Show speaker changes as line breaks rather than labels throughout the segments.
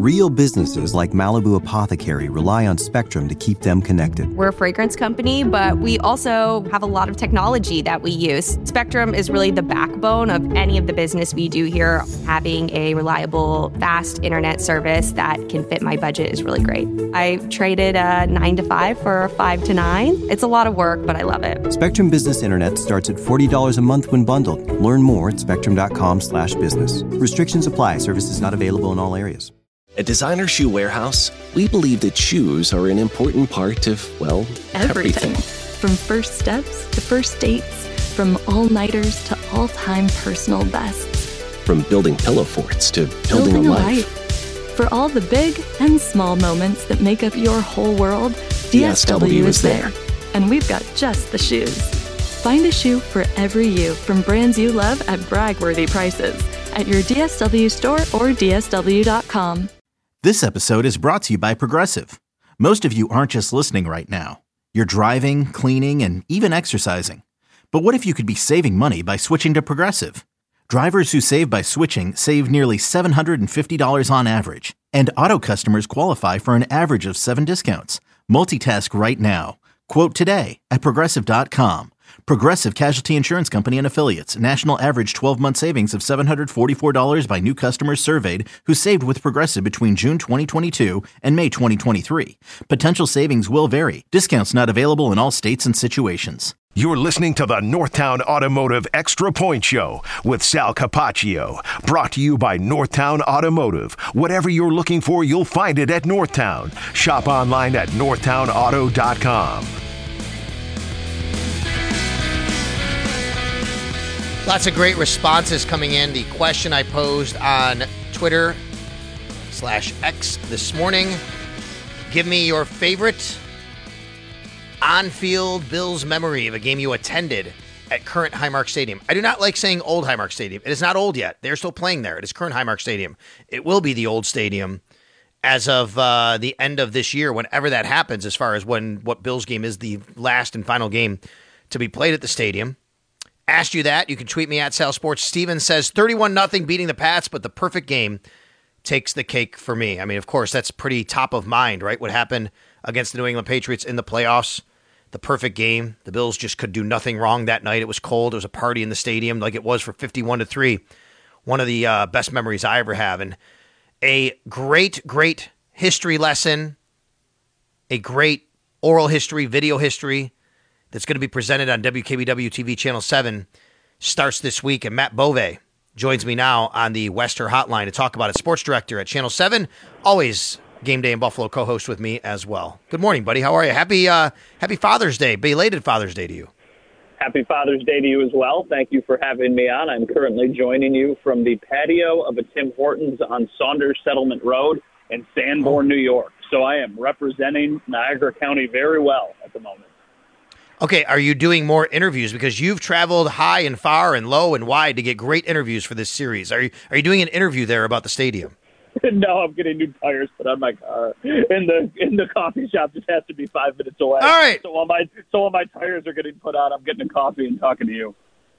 Real businesses like Malibu Apothecary rely on Spectrum to keep them connected.
We're a fragrance company, but we also have a lot of technology that we use. Spectrum is really the backbone of any of the business we do here. Having a reliable, fast internet service that can fit my budget is really great. I traded a 9 to 5 for a 5 to 9. It's a lot of work, but I love it.
Spectrum Business Internet starts at $40 a month when bundled. Learn more at spectrum.com/business. Restrictions apply. Services not available in all areas.
At Designer Shoe Warehouse, we believe that shoes are an important part of, well, everything.
From first steps to first dates, from all-nighters to all-time personal bests.
From building pillow forts to building a life.
For all the big and small moments that make up your whole world, DSW is there. And we've got just the shoes. Find a shoe for every you from brands you love at brag-worthy prices at your DSW store or DSW.com.
This episode is brought to you by Progressive. Most of you aren't just listening right now. You're driving, cleaning, and even exercising. But what if you could be saving money by switching to Progressive? Drivers who save by switching save nearly $750 on average. And auto customers qualify for an average of 7 discounts. Multitask right now. Quote today at Progressive.com. Progressive Casualty Insurance Company and Affiliates. National average 12-month savings of $744 by new customers surveyed who saved with Progressive between June 2022 and May 2023. Potential savings will vary. Discounts not available in all states and situations.
You're listening to the Northtown Automotive Extra Point Show with Sal Capaccio. Brought to you by Northtown Automotive. Whatever you're looking for, you'll find it at Northtown. Shop online at northtownauto.com.
Lots of great responses coming in. The question I posed on Twitter/X this morning. Give me your favorite on-field Bills memory of a game you attended at current Highmark Stadium. I do not like saying old Highmark Stadium. It is not old yet. They're still playing there. It is current Highmark Stadium. It will be the old stadium as of the end of this year, whenever that happens, as far as what Bills game is the last and final game to be played at the stadium. Asked you that. You can tweet me at Sal Sports. Steven says 31-0 beating the Pats, but the perfect game takes the cake for me. I mean, of course, that's pretty top of mind, right? What happened against the New England Patriots in the playoffs, the perfect game. The Bills just could do nothing wrong that night. It was cold. There was a party in the stadium like it was for 51-3. One of the best memories I ever have. And a great history lesson, a great oral history, video history, that's going to be presented on WKBW TV Channel 7 starts this week. And Matt Bove joins me now on the Wester Hotline to talk about it. Sports director at Channel 7, always Game Day in Buffalo co-host with me as well. Good morning, buddy. How are you? Happy Father's Day, belated Father's Day to you.
Happy Father's Day to you as well. Thank you for having me on. I'm currently joining you from the patio of a Tim Hortons on Saunders Settlement Road in Sanborn, New York. So I am representing Niagara County very well at the moment.
Okay, are you doing more interviews? Because you've traveled high and far and low and wide to get great interviews for this series. Are you doing an interview there about the stadium?
No, I'm getting new tires put on my car. In the coffee shop just has to be 5 minutes away.
All right.
So while my tires are getting put on, I'm getting a coffee and talking to you.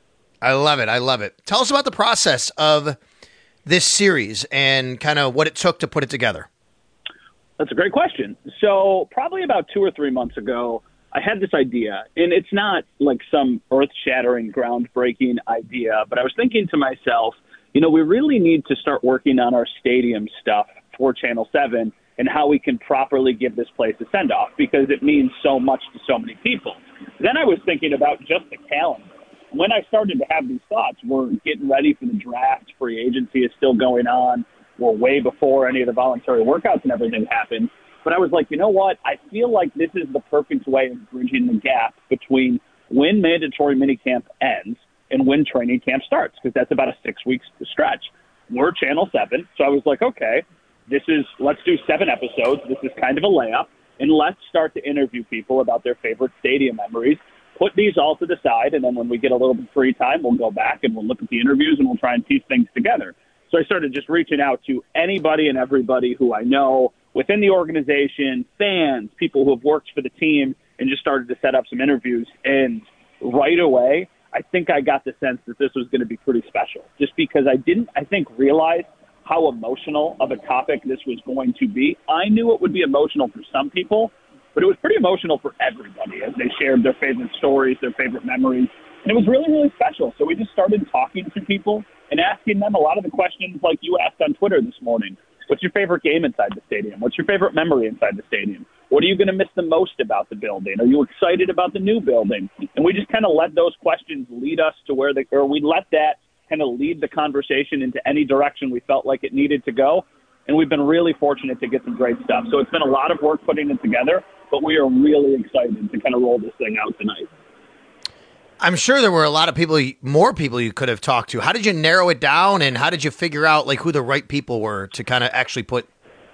I love it. Tell us about the process of this series and kind of what it took to put it together.
That's a great question. So probably about 2 or 3 months ago, I had this idea, and it's not like some earth-shattering, groundbreaking idea, but I was thinking to myself, we really need to start working on our stadium stuff for Channel 7 and how we can properly give this place a send-off because it means so much to so many people. Then I was thinking about just the calendar. When I started to have these thoughts, we're getting ready for the draft. Free agency is still going on. We're way before any of the voluntary workouts and everything happened. But I was like, you know what? I feel like this is the perfect way of bridging the gap between when mandatory minicamp ends and when training camp starts, because that's about a 6-week stretch. We're Channel 7, so I was like, okay, let's do 7 episodes. This is kind of a layup, and let's start to interview people about their favorite stadium memories. Put these all to the side, and then when we get a little bit of free time, we'll go back and we'll look at the interviews and we'll try and piece things together. So I started just reaching out to anybody and everybody who I know within the organization, fans, people who have worked for the team, and just started to set up some interviews. And right away, I think I got the sense that this was going to be pretty special, just because I didn't, I think, realize how emotional of a topic this was going to be. I knew it would be emotional for some people, but it was pretty emotional for everybody as they shared their favorite stories, their favorite memories. And it was really, really special. So we just started talking to people and asking them a lot of the questions like you asked on Twitter this morning. What's your favorite game inside the stadium? What's your favorite memory inside the stadium? What are you going to miss the most about the building? Are you excited about the new building? And we just kind of let those questions lead us to we let that kind of lead the conversation into any direction we felt like it needed to go. And we've been really fortunate to get some great stuff. So it's been a lot of work putting it together, but we are really excited to kind of roll this thing out tonight.
I'm sure there were a lot of people, more people you could have talked to. How did you narrow it down, and how did you figure out like who the right people were to kind of actually put,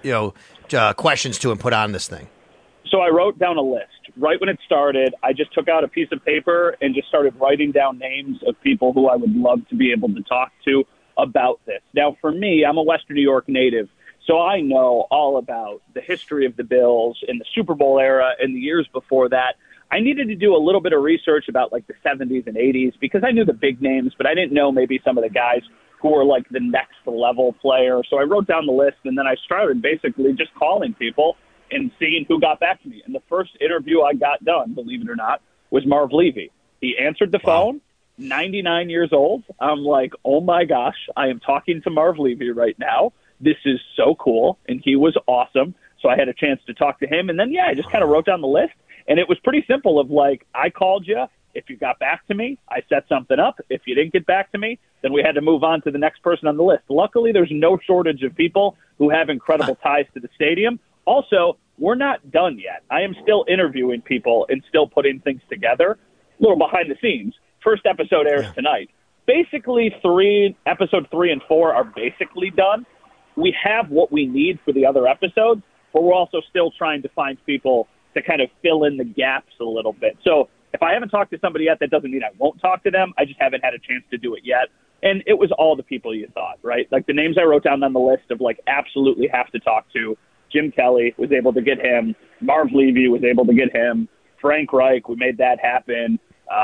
questions to and put on this thing?
So I wrote down a list. Right when it started, I just took out a piece of paper and just started writing down names of people who I would love to be able to talk to about this. Now, for me, I'm a Western New York native, so I know all about the history of the Bills in the Super Bowl era and the years before that. I needed to do a little bit of research about like the 70s and 80s because I knew the big names, but I didn't know maybe some of the guys who were like the next level player. So I wrote down the list, and then I started basically just calling people and seeing who got back to me. And the first interview I got done, believe it or not, was Marv Levy. He answered the phone, 99 years old. I'm like, oh my gosh, I am talking to Marv Levy right now. This is so cool. And he was awesome. So I had a chance to talk to him. And then, I just kind of wrote down the list. And it was pretty simple of like, I called you. If you got back to me, I set something up. If you didn't get back to me, then we had to move on to the next person on the list. Luckily, there's no shortage of people who have incredible ties to the stadium. Also, we're not done yet. I am still interviewing people and still putting things together. A little behind the scenes. First episode airs tonight. Basically, episode 3 and 4 are basically done. We have what we need for the other episodes, but we're also still trying to find people to kind of fill in the gaps a little bit. So if I haven't talked to somebody yet, that doesn't mean I won't talk to them. I just haven't had a chance to do it yet. And it was all the people you thought, right? Like the names I wrote down on the list of like absolutely have to talk to. Jim Kelly was able to get him. Marv Levy was able to get him. Frank Reich, we made that happen.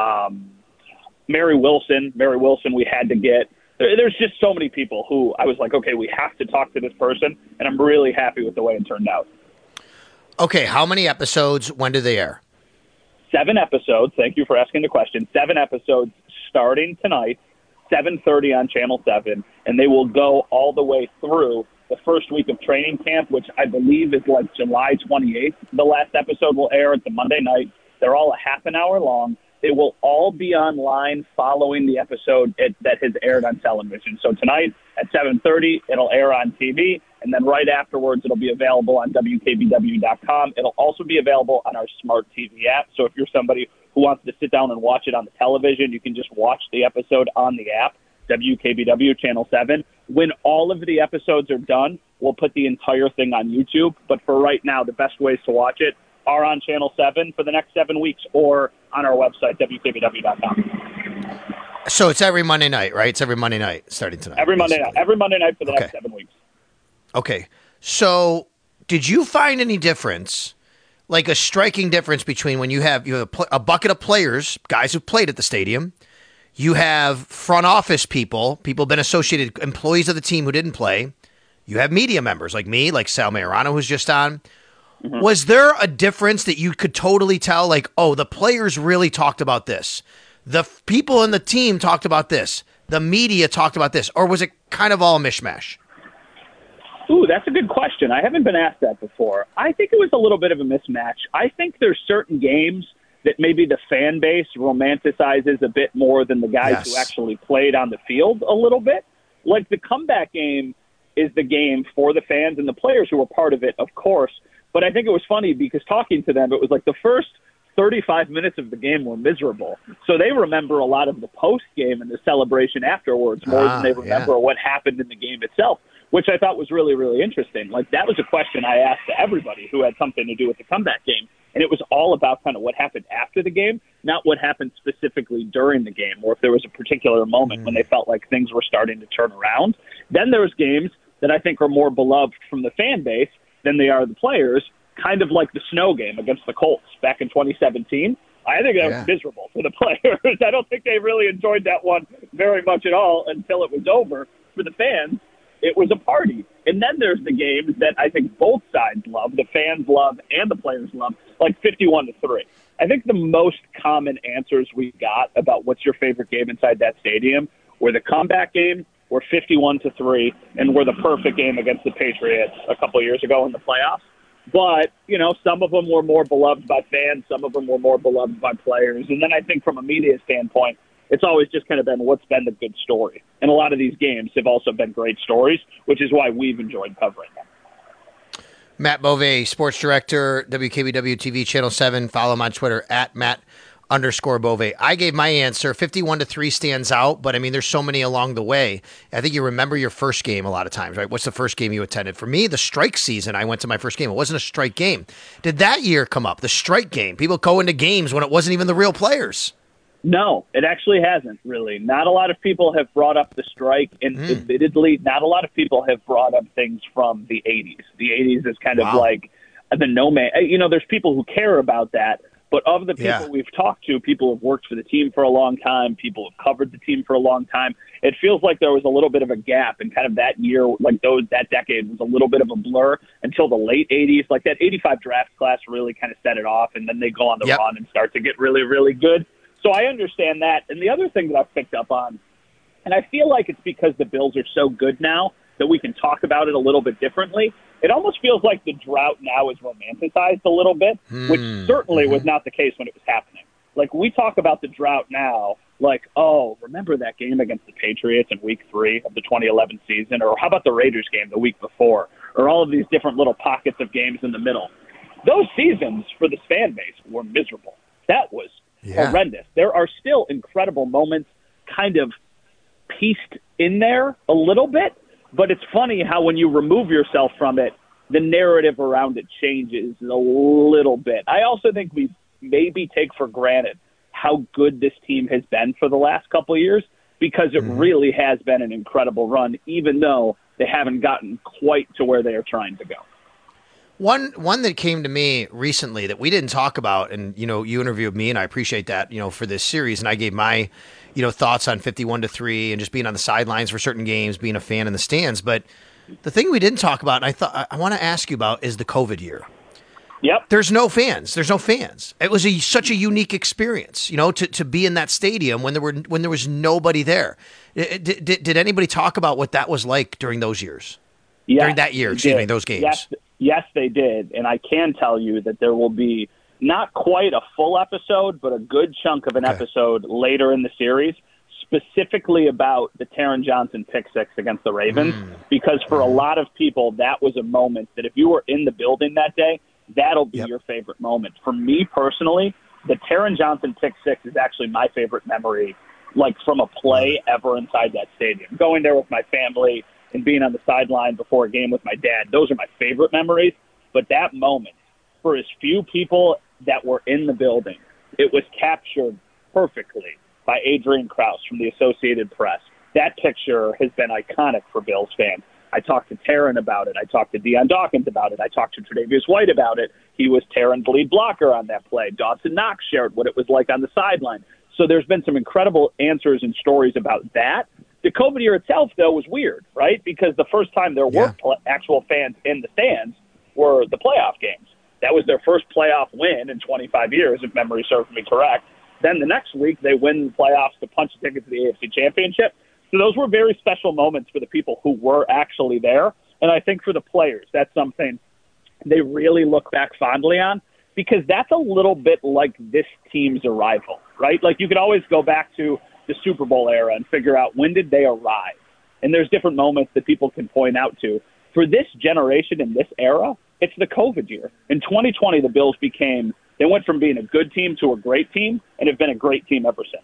Mary Wilson, we had to get. There's just so many people who I was like, okay, we have to talk to this person, and I'm really happy with the way it turned out.
Okay, how many episodes? When do they air?
7 episodes. Thank you for asking the question. 7 episodes starting tonight, 7:30 on Channel 7, and they will go all the way through the first week of training camp, which I believe is like July 28th. The last episode will air. It's a Monday night. They're all a half an hour long. They will all be online following the episode that has aired on television. So tonight at 7:30, it'll air on TV, and then right afterwards, it'll be available on WKBW.com. It'll also be available on our smart TV app. So if you're somebody who wants to sit down and watch it on the television, you can just watch the episode on the app, WKBW Channel 7. When all of the episodes are done, we'll put the entire thing on YouTube. But for right now, the best ways to watch it are on Channel 7 for the next 7 weeks or on our website, WKBW.com.
So it's every Monday night, right? It's every Monday night starting tonight.
Every Monday night for the next 7 weeks.
Okay. So did you find any difference, like a striking difference between when you have a bucket of players, guys who've played at the stadium, you have front office people been associated, employees of the team who didn't play, you have media members like me, like Sal Majorano, who's just on. Mm-hmm. Was there a difference that you could totally tell, like, oh, the players really talked about this, the people in the team talked about this, the media talked about this, or was it kind of all a mishmash?
Ooh, that's a good question. I haven't been asked that before. I think it was a little bit of a mismatch. I think there's certain games that maybe the fan base romanticizes a bit more than the guys who actually played on the field a little bit. Like the comeback game is the game for the fans and the players who were part of it, of course. But I think it was funny because talking to them, it was like the first 35 minutes of the game were miserable. So they remember a lot of the post game and the celebration afterwards more than they remember what happened in the game itself, which I thought was really, really interesting. Like that was a question I asked to everybody who had something to do with the comeback game. And it was all about kind of what happened after the game, not what happened specifically during the game, or if there was a particular moment when they felt like things were starting to turn around. Then there's games that I think are more beloved from the fan base than they are the players, kind of like the snow game against the Colts back in 2017. I think that was miserable for the players. I don't think they really enjoyed that one very much at all until it was over. For the fans, It was a party. And then there's the games that I think both sides love, the fans love and the players love, like 51-3. I think the most common answers we got about what's your favorite game inside that stadium were the comeback game, were 51-3, and were the perfect game against the Patriots a couple of years ago in the playoffs. But, some of them were more beloved by fans, some of them were more beloved by players. And then I think from a media standpoint, it's always just kind of been what's been the good story. And a lot of these games have also been great stories, which is why we've enjoyed covering them.
Matt Bove, sports director, WKBW TV Channel 7. Follow him on Twitter at Matt_Bove. I gave my answer. 51-3 stands out, but I mean, there's so many along the way. I think you remember your first game a lot of times, right? What's the first game you attended? For me, the strike season, I went to my first game. It wasn't a strike game. Did that year come up, the strike game? People go into games when it wasn't even the real players.
No, it actually hasn't, really. Not a lot of people have brought up the strike, and admittedly, not a lot of people have brought up things from the 80s. The 80s is kind of like the no-man. There's people who care about that, but of the people we've talked to, people have worked for the team for a long time, people have covered the team for a long time. It feels like there was a little bit of a gap, and kind of that year, that decade was a little bit of a blur until the late 80s. Like that 85 draft class really kind of set it off, and then they go on the run and start to get really, really good. So I understand that. And the other thing that I've picked up on, and I feel like it's because the Bills are so good now that we can talk about it a little bit differently. It almost feels like the drought now is romanticized a little bit, which certainly was not the case when it was happening. Like, we talk about the drought now like, oh, remember that game against the Patriots in Week 3 of the 2011 season? Or how about the Raiders game the week before? Or all of these different little pockets of games in the middle. Those seasons for this fan base were miserable. That was horrendous. There are still incredible moments kind of pieced in there a little bit, but it's funny how when you remove yourself from it, the narrative around it changes a little bit. I also think we maybe take for granted how good this team has been for the last couple of years, because it really has been an incredible run, even though they haven't gotten quite to where they are trying to go.
One that came to me recently that we didn't talk about, and you interviewed me, and I appreciate that, for this series, and I gave my, thoughts on 51-3 and just being on the sidelines for certain games, being a fan in the stands. But the thing we didn't talk about, and I thought I want to ask you about, is the COVID year.
Yep.
There's no fans. It was such a unique experience, to be in that stadium when there was nobody there. Did anybody talk about what that was like during those years?
Yes,
during that year, those games.
Yes, they did. And I can tell you that there will be not quite a full episode, but a good chunk of an episode later in the series, specifically about the Taron Johnson pick six against the Ravens, because for a lot of people, that was a moment that if you were in the building that day, that'll be your favorite moment. For me personally, the Taron Johnson pick six is actually my favorite memory, like from a play ever inside that stadium. Going there with my family and being on the sideline before a game with my dad, those are my favorite memories. But that moment, for as few people that were in the building, it was captured perfectly by Adrian Krause from the Associated Press. That picture has been iconic for Bills fans. I talked to Taron about it. I talked to Deion Dawkins about it. I talked to Tre'Davious White about it. He was Taron's lead blocker on that play. Dawson Knox shared what it was like on the sideline. So there's been some incredible answers and stories about that. The COVID year itself, though, was weird, right? Because the first time there were actual fans in the stands were the playoff games. That was their first playoff win in 25 years, if memory serves me correct. Then the next week, they win the playoffs to punch a ticket to the AFC Championship. So those were very special moments for the people who were actually there. And I think for the players, that's something they really look back fondly on, because that's a little bit like this team's arrival, right? Like, you could always go back to the Super Bowl era and figure out when did they arrive. And there's different moments that people can point out to. For this generation in this era, it's the COVID year. In 2020, the Bills they went from being a good team to a great team, and have been a great team ever since.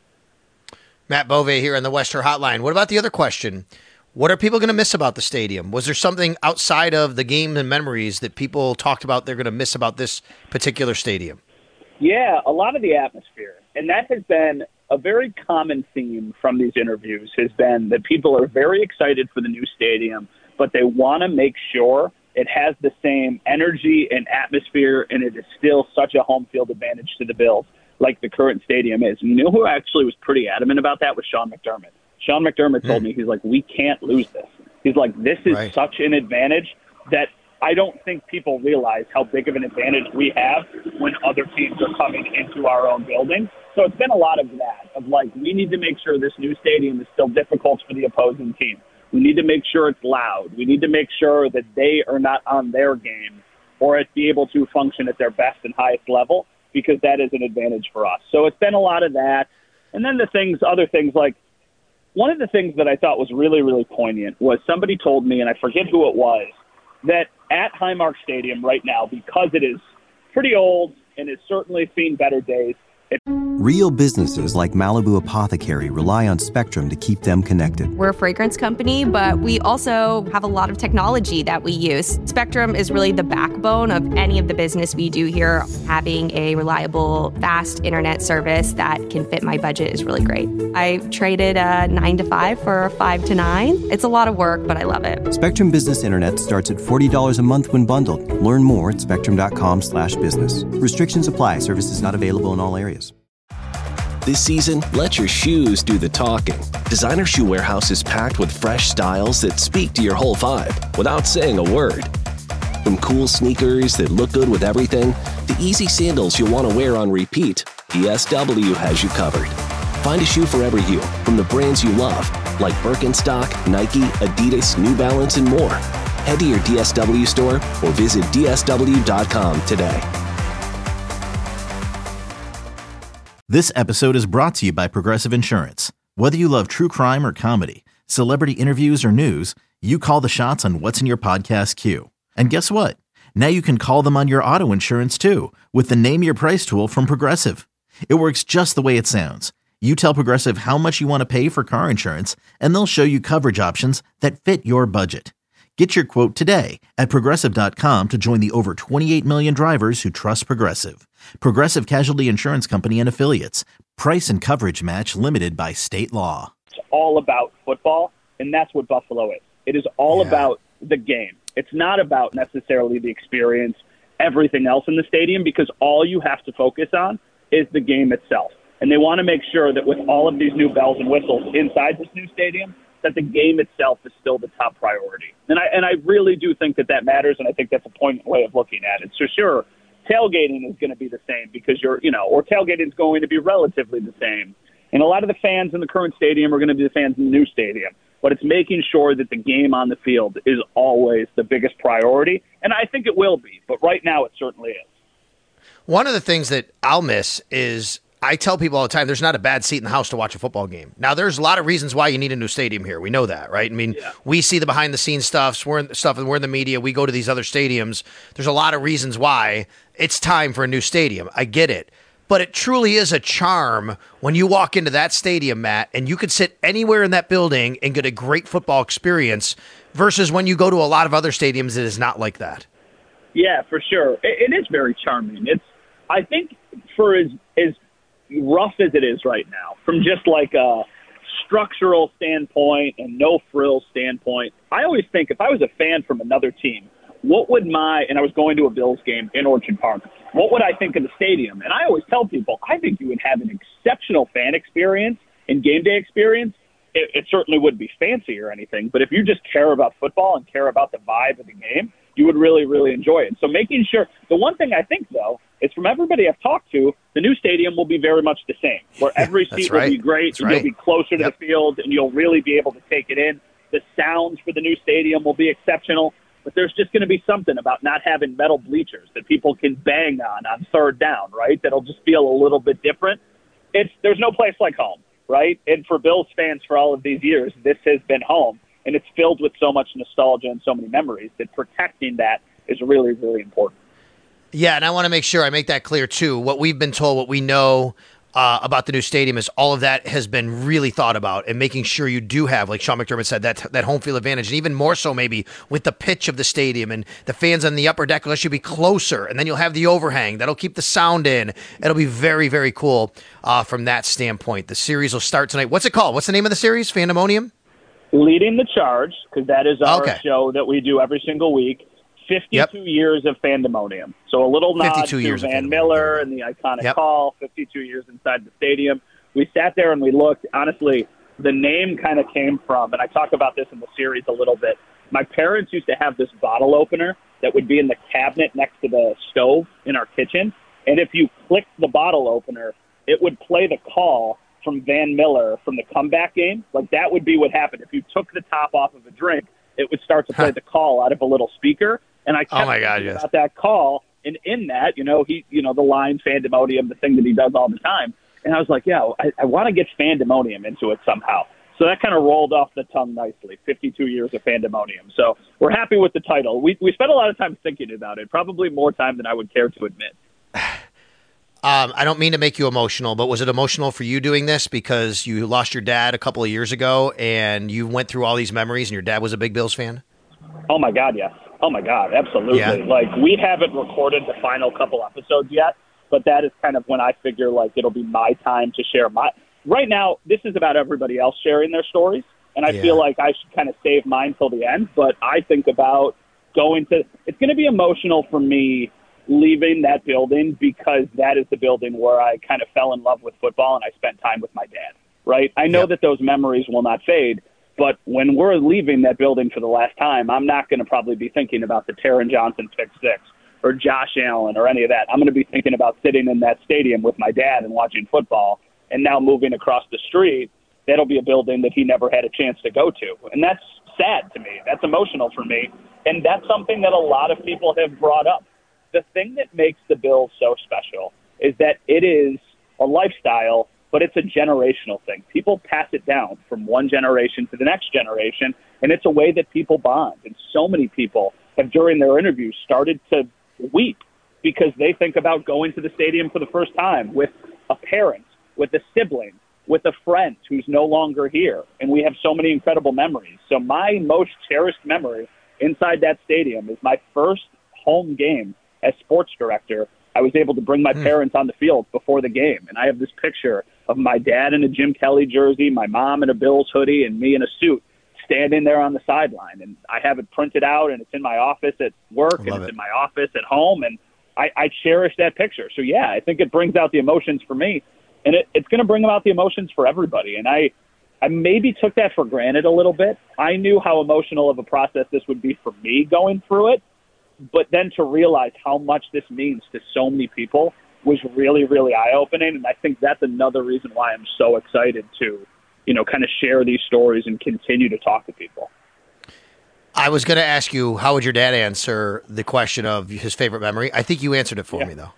Matt Bove here on the Western Hotline. What about the other question? What are people going to miss about the stadium? Was there something outside of the game and memories that people talked about they're going to miss about this particular stadium?
Yeah, a lot of the atmosphere. And that has been a very common theme from these interviews, has been that people are very excited for the new stadium, but they want to make sure it has the same energy and atmosphere, and it is still such a home field advantage to the Bills like the current stadium is. And you know who actually was pretty adamant about that was Sean McDermott. Sean McDermott told me, he's like, we can't lose this. He's like, this is
Right.
such an advantage that I don't think people realize how big of an advantage we have when other teams are coming into our own building. So it's been a lot of that, of like, we need to make sure this new stadium is still difficult for the opposing team. We need to make sure it's loud. We need to make sure that they are not on their game or be able to function at their best and highest level, because that is an advantage for us. So it's been a lot of that. And then other things like, one of the things that I thought was really, really poignant was somebody told me, and I forget who it was, that at Highmark Stadium right now, because it is pretty old and has certainly seen better days,
Real businesses like Malibu Apothecary rely on Spectrum to keep them connected.
We're a fragrance company, but we also have a lot of technology that we use. Spectrum is really the backbone of any of the business we do here. Having a reliable, fast internet service that can fit my budget is really great. I traded a 9 to 5 for a 5 to 9. It's a lot of work, but I love it.
Spectrum Business Internet starts at $40 a month when bundled. Learn more at spectrum.com/business. Restrictions apply. Services not available in all areas.
This season, let your shoes do the talking. Designer Shoe Warehouse is packed with fresh styles that speak to your whole vibe without saying a word. From cool sneakers that look good with everything, to easy sandals you'll want to wear on repeat, DSW has you covered. Find a shoe for every you, from the brands you love, like Birkenstock, Nike, Adidas, New Balance, and more. Head to your DSW store or visit DSW.com today.
This episode is brought to you by Progressive Insurance. Whether you love true crime or comedy, celebrity interviews or news, you call the shots on what's in your podcast queue. And guess what? Now you can call them on your auto insurance too, with the Name Your Price tool from Progressive. It works just the way it sounds. You tell Progressive how much you want to pay for car insurance, and they'll show you coverage options that fit your budget. Get your quote today at Progressive.com to join the over 28 million drivers who trust Progressive. Progressive Casualty Insurance Company and Affiliates. Price and coverage match limited by state law.
it's all about football, and that's what Buffalo is. It is all about the game. It's not about necessarily the experience, everything else in the stadium, because all you have to focus on is the game itself. And they want to make sure that with all of these new bells and whistles inside this new stadium, that the game itself is still the top priority. And I really do think that that matters, and I think that's a poignant way of looking at it. So sure, tailgating is going to be the same because or tailgating is going to be relatively the same. And a lot of the fans in the current stadium are going to be the fans in the new stadium. But it's making sure that the game on the field is always the biggest priority. And I think it will be. But right now it certainly is.
One of the things that I'll miss is I tell people all the time, there's not a bad seat in the house to watch a football game. Now, there's a lot of reasons why you need a new stadium here. We know that, right? I mean, we see the behind-the-scenes stuff, and we're in the media. We go to these other stadiums. There's a lot of reasons why it's time for a new stadium. I get it. But it truly is a charm when you walk into that stadium, Matt, and you could sit anywhere in that building and get a great football experience versus when you go to a lot of other stadiums, it is not like that.
Yeah, for sure. It is very charming. I think for as rough as it is right now, from just like a structural standpoint and no frills standpoint, I always think if I was a fan from another team, and I was going to a Bills game in Orchard Park, what would I think of the stadium? And I always tell people, I think you would have an exceptional fan experience and game day experience. It certainly wouldn't be fancy or anything, but if you just care about football and care about the vibe of the game, you would really, really enjoy it. So making sure, the one thing I think, though, is from everybody I've talked to, the new stadium will be very much the same, where every seat will be great, and you'll be closer to the field, and you'll really be able to take it in. The sounds for the new stadium will be exceptional, but there's just going to be something about not having metal bleachers that people can bang on third down, right? That'll just feel a little bit different. There's no place like home, right? And for Bills fans for all of these years, this has been home, and it's filled with so much nostalgia and so many memories that protecting that is really, really important.
Yeah, and I want to make sure I make that clear, too. What we've been told, what we know about the new stadium is all of that has been really thought about, and making sure you do have, like Sean McDermott said, that home field advantage, and even more so maybe with the pitch of the stadium, and the fans on the upper deck will actually be closer, and then you'll have the overhang. That'll keep the sound in. It'll be very, very cool from that standpoint. The series will start tonight. What's it called? What's the name of the series? Fandemonium?
Leading the Charge, because that is our show that we do every single week. 52 years of Fandemonium. So a little nod to Van Miller and the iconic call, 52 years inside the stadium. We sat there and we looked. Honestly, the name kind of came from, and I talk about this in the series a little bit, my parents used to have this bottle opener that would be in the cabinet next to the stove in our kitchen. And if you clicked the bottle opener, it would play the call from Van Miller from the comeback game. Like, that would be what happened. If you took the top off of a drink, it would start to play the call out of a little speaker. And I kept thinking about that call. And in that, the line Fandemonium, the thing that he does all the time. And I was like, yeah, I want to get Fandemonium into it somehow. So that kind of rolled off the tongue nicely, 52 years of Fandemonium. So we're happy with the title. We spent a lot of time thinking about it, probably more time than I would care to admit.
I don't mean to make you emotional, but was it emotional for you doing this because you lost your dad a couple of years ago and you went through all these memories and your dad was a big Bills fan?
Oh, my God, yes. Oh, my God, absolutely.
Yeah.
Like, we haven't recorded the final couple episodes yet, but that is kind of when I figure, like, it'll be my time to share my... Right now, this is about everybody else sharing their stories, and I feel like I should kind of save mine till the end, but I think about going to... It's going to be emotional for me leaving that building because that is the building where I kind of fell in love with football and I spent time with my dad, right? I know that those memories will not fade, but when we're leaving that building for the last time, I'm not going to probably be thinking about the Taron Johnson pick six or Josh Allen or any of that. I'm going to be thinking about sitting in that stadium with my dad and watching football. And now moving across the street, that'll be a building that he never had a chance to go to. And that's sad to me. That's emotional for me. And that's something that a lot of people have brought up. The thing that makes the Bills so special is that it is a lifestyle, but it's a generational thing. People pass it down from one generation to the next generation, and it's a way that people bond. And so many people have, during their interviews, started to weep because they think about going to the stadium for the first time with a parent, with a sibling, with a friend who's no longer here. And we have so many incredible memories. So my most cherished memory inside that stadium is my first home game as sports director. I was able to bring my parents on the field before the game. And I have this picture of my dad in a Jim Kelly jersey, my mom in a Bills hoodie, and me in a suit standing there on the sideline. And I have it printed out, and it's in my office at work, and it's in my office at home. And I cherish that picture. So, yeah, I think it brings out the emotions for me. And it's going to bring about the emotions for everybody. And I maybe took that for granted a little bit. I knew how emotional of a process this would be for me going through it. But then to realize how much this means to so many people was really, really eye-opening. And I think that's another reason why I'm so excited to, kind of share these stories and continue to talk to people.
I was going to ask you, how would your dad answer the question of his favorite memory? I think you answered it for me, though.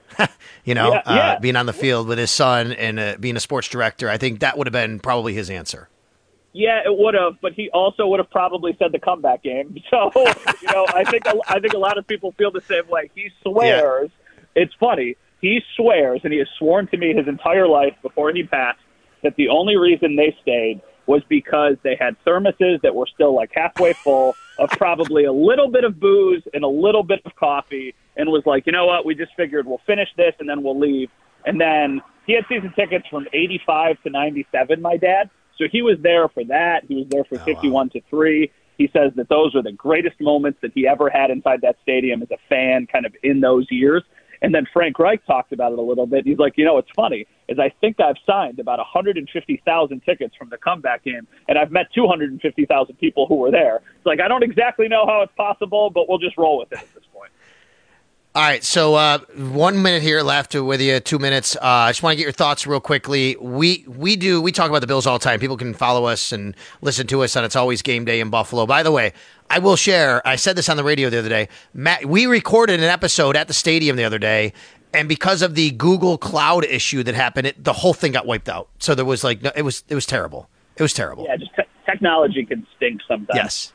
Being on the field with his son and being a sports director, I think that would have been probably his answer.
Yeah, it would have, but he also would have probably said the comeback game. So, I think a lot of people feel the same way. He swears. Yeah. It's funny. He swears, and he has sworn to me his entire life before he passed, that the only reason they stayed was because they had thermoses that were still like halfway full of probably a little bit of booze and a little bit of coffee, and was like, you know what, we just figured we'll finish this and then we'll leave. And then he had season tickets from 85 to 97, my dad. So he was there for that. He was there for 51 to 3. He says that those are the greatest moments that he ever had inside that stadium as a fan kind of in those years. And then Frank Reich talked about it a little bit. He's like, it's funny, is I think I've signed about 150,000 tickets from the comeback game, and I've met 250,000 people who were there. It's like, I don't exactly know how it's possible, but we'll just roll with it at this point.
All right, so 1 minute here left with you, 2 minutes. I just want to get your thoughts real quickly. We talk about the Bills all the time. People can follow us and listen to us on It's Always Game Day in Buffalo. By the way, I will share, I said this on the radio the other day, Matt, we recorded an episode at the stadium the other day, and because of the Google Cloud issue that happened, the whole thing got wiped out. So there was it was terrible. It was terrible.
Yeah, just technology can stink sometimes.
Yes,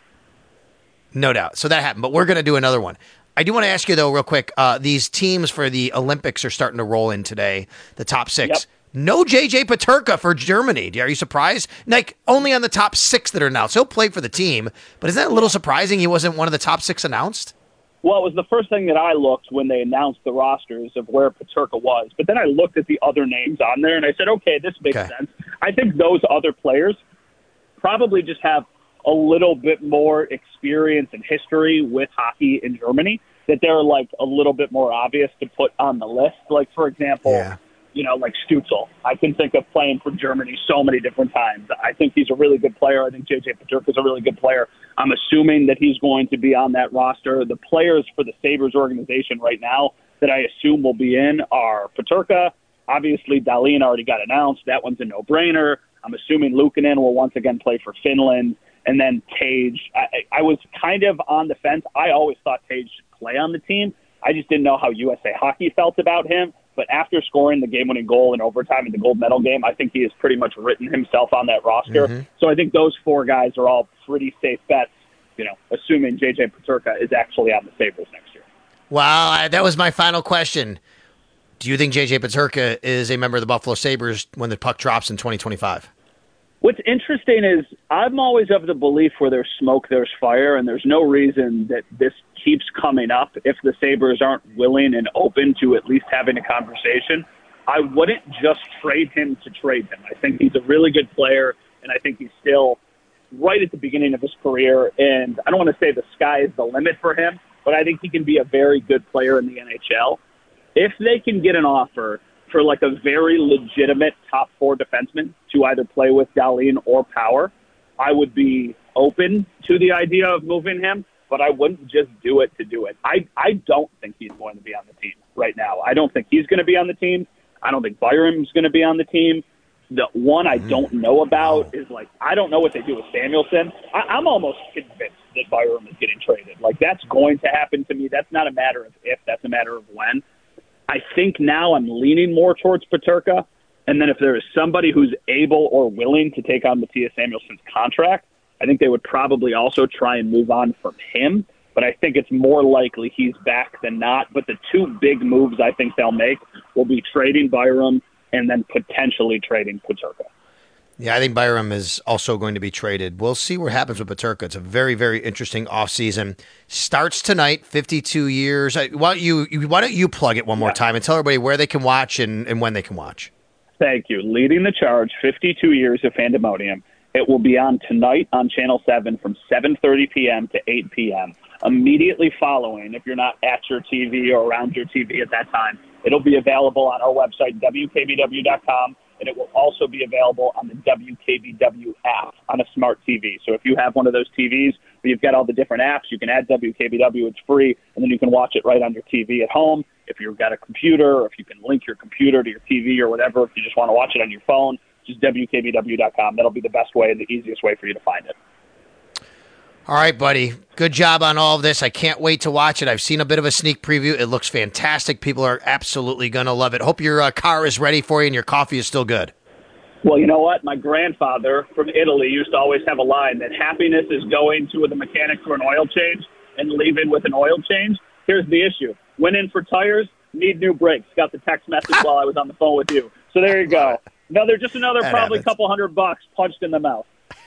no doubt. So that happened, but we're going to do another one. I do want to ask you, though, real quick, these teams for the Olympics are starting to roll in today, the top 6. Yep. No J.J. Peterka for Germany. Are you surprised? Like, only on the top 6 that are announced. He'll play for the team, but isn't that a little surprising he wasn't one of the top 6 announced?
Well, it was the first thing that I looked when they announced the rosters of where Peterka was. But then I looked at the other names on there, and I said, okay, this makes sense. I think those other players probably just have a little bit more experience and history with hockey in Germany, that they're like a little bit more obvious to put on the list. Like, for example, like Stützle. I can think of playing for Germany so many different times. I think he's a really good player. I think J.J. Peterka is a really good player. I'm assuming that he's going to be on that roster. The players for the Sabres organization right now that I assume will be in are Peterka. Obviously, Dahlin already got announced. That one's a no-brainer. I'm assuming Luukkonen will once again play for Finland. And then Tage. I was kind of on the fence. I always thought Tage should play on the team. I just didn't know how USA Hockey felt about him. But after scoring the game-winning goal in overtime in the gold medal game, I think he has pretty much written himself on that roster. Mm-hmm. So I think those four guys are all pretty safe bets, assuming J.J. Peterka is actually on the Sabres next year.
Wow, that was my final question. Do you think J.J. Peterka is a member of the Buffalo Sabres when the puck drops in 2025?
What's interesting is I'm always of the belief where there's smoke, there's fire, and there's no reason that this keeps coming up if the Sabres aren't willing and open to at least having a conversation. I wouldn't just trade him to trade him. I think he's a really good player, and I think he's still right at the beginning of his career. And I don't want to say the sky is the limit for him, but I think he can be a very good player in the NHL. If they can get an offer for like a very legitimate top four defenseman to either play with Dahlin or Power, I would be open to the idea of moving him, but I wouldn't just do it to do it. I don't think he's going to be on the team right now. I don't think he's going to be on the team. I don't think Byram's going to be on the team. The one I don't know about is, I don't know what they do with Samuelsson. I'm almost convinced that Byram is getting traded. That's going to happen to me. That's not a matter of if, that's a matter of when. I think now I'm leaning more towards Peterka, and then if there is somebody who's able or willing to take on Mattias Samuelsson's contract, I think they would probably also try and move on from him, but I think it's more likely he's back than not. But the two big moves I think they'll make will be trading Byram and then potentially trading Peterka.
Yeah, I think Byram is also going to be traded. We'll see what happens with Peterka. It's a very, very interesting offseason. Starts tonight, 52 years. Why don't you plug it one more time and tell everybody where they can watch and when they can watch?
Thank you. Leading the charge, 52 years of Fandemonium. It will be on tonight on Channel 7 from 7:30 p.m. to 8 p.m. Immediately following, if you're not at your TV or around your TV at that time, it'll be available on our website, WKBW.com. And it will also be available on the WKBW app on a smart TV. So if you have one of those TVs where you've got all the different apps, you can add WKBW. It's free, and then you can watch it right on your TV at home. If you've got a computer, or if you can link your computer to your TV or whatever, if you just want to watch it on your phone, just WKBW.com. That'll be the best way and the easiest way for you to find it.
All right, buddy. Good job on all of this. I can't wait to watch it. I've seen a bit of a sneak preview. It looks fantastic. People are absolutely going to love it. Hope your car is ready for you and your coffee is still good.
Well, you know what? My grandfather from Italy used to always have a line that happiness is going to the mechanic for an oil change and leaving with an oil change. Here's the issue. Went in for tires, need new brakes. Got the text message while I was on the phone with you. So there you go. Another probably couple $100 punched in the mouth.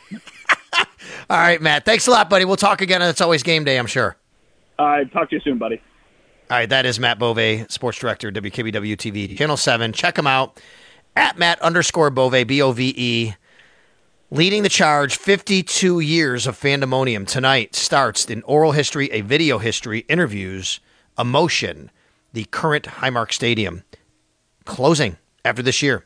All right, Matt. Thanks a lot, buddy. We'll talk again. It's always game day, I'm sure.
All right. Talk to you soon, buddy.
All right. That is Matt Bove, sports director, WKBW TV, Channel 7. Check him out at Matt_Bove, Bove. Leading the charge, 52 years of Fandemonium. Tonight starts in oral history, a video history, interviews, emotion, the current Highmark Stadium. Closing after this year.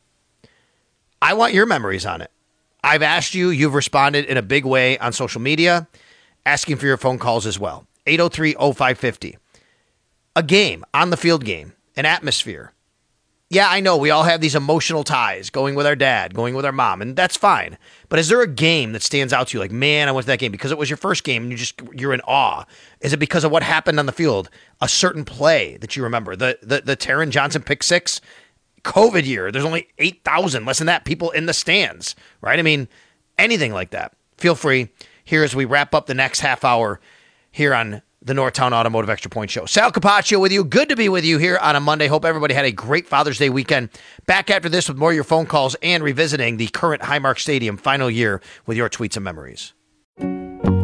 I want your memories on it. I've asked you, you've responded in a big way on social media, asking for your phone calls as well. 803-0550. A game, on the field game, an atmosphere. Yeah, I know we all have these emotional ties, going with our dad, going with our mom, and that's fine. But is there a game that stands out to you? Like, man, I went to that game because it was your first game and you're in awe. Is it because of what happened on the field? A certain play that you remember? The Taron Johnson pick six? COVID year, there's only 8,000, less than that, people in the stands, right? I mean, anything like that. Feel free here as we wrap up the next half hour here on the Northtown Automotive Extra Point Show. Sal Capaccio with you. Good to be with you here on a Monday. Hope everybody had a great Father's Day weekend. Back after this with more of your phone calls and revisiting the current Highmark Stadium final year with your tweets and memories.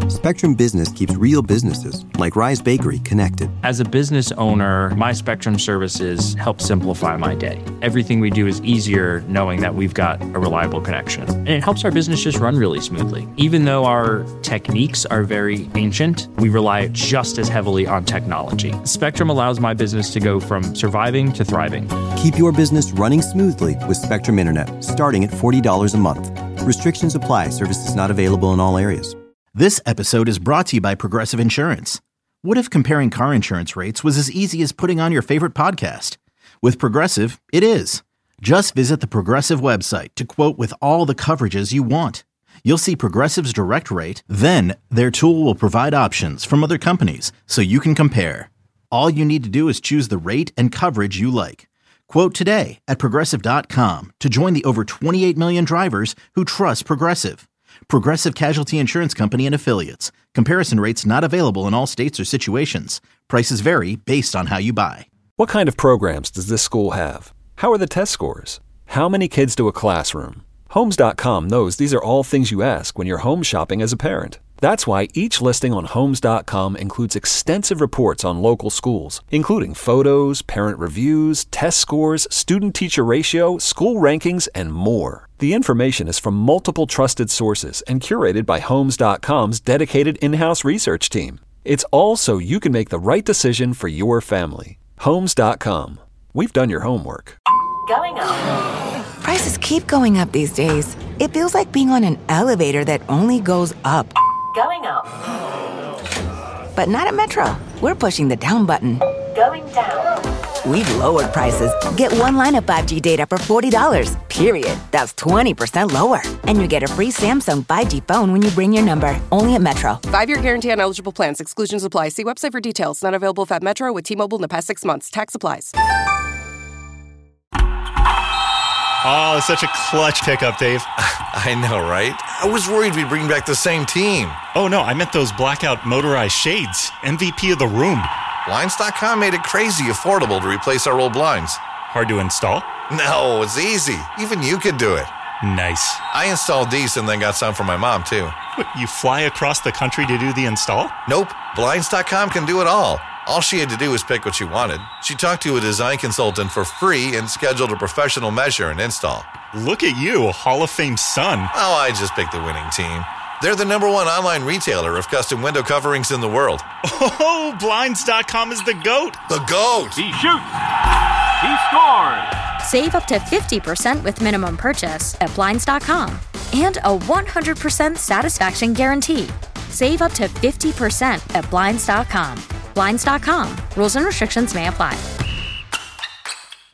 Spectrum Business keeps real businesses, like Rise Bakery, connected.
As a business owner, my Spectrum services help simplify my day. Everything we do is easier knowing that we've got a reliable connection. And it helps our business just run really smoothly. Even though our techniques are very ancient, we rely just as heavily on technology. Spectrum allows my business to go from surviving to thriving.
Keep your business running smoothly with Spectrum Internet, starting at $40 a month. Restrictions apply. Services not available in all areas.
This episode is brought to you by Progressive Insurance. What if comparing car insurance rates was as easy as putting on your favorite podcast? With Progressive, it is. Just visit the Progressive website to quote with all the coverages you want. You'll see Progressive's direct rate, then their tool will provide options from other companies so you can compare. All you need to do is choose the rate and coverage you like. Quote today at Progressive.com to join the over 28 million drivers who trust Progressive. Progressive Casualty Insurance Company and Affiliates. Comparison rates not available in all states or situations. Prices vary based on how you buy.
What kind of programs does this school have? How are the test scores? How many kids to a classroom? Homes.com knows these are all things you ask when you're home shopping as a parent. That's why each listing on Homes.com includes extensive reports on local schools, including photos, parent reviews, test scores, student-teacher ratio, school rankings, and more. The information is from multiple trusted sources and curated by Homes.com's dedicated in-house research team. It's all so you can make the right decision for your family. Homes.com. We've done your homework.
Going up. Prices keep going up these days. It feels like being on an elevator that only goes up. Going up. But not at Metro. We're pushing the down button. Going down. We've lowered prices. Get one line of 5G data for $40, period. That's 20% lower. And you get a free Samsung 5G phone when you bring your number. Only at Metro.
5-year guarantee on eligible plans. Exclusions apply. See website for details. Not available at Metro with T-Mobile in the past 6 months. Tax applies.
Oh, it's such a clutch pickup, Dave.
I know, right? I was worried we'd bring back the same team.
Oh, no, I meant those blackout motorized shades. MVP of the room.
Blinds.com made it crazy affordable to replace our old blinds.
Hard to install?
No, it's easy. Even you could do it.
Nice.
I installed these and then got some for my mom, too.
What, you fly across the country to do the install?
Nope. Blinds.com can do it all. All she had to do was pick what she wanted. She talked to a design consultant for free and scheduled a professional measure and install.
Look at you, Hall of Fame son.
Oh, I just picked the winning team. They're the #1 online retailer of custom window coverings in the world.
Oh, Blinds.com is the GOAT.
The GOAT!
He shoots. He scores.
Save up to 50% with minimum purchase at Blinds.com. And a 100% satisfaction guarantee. Save up to 50% at Blinds.com. Blinds.com. Rules and restrictions may apply.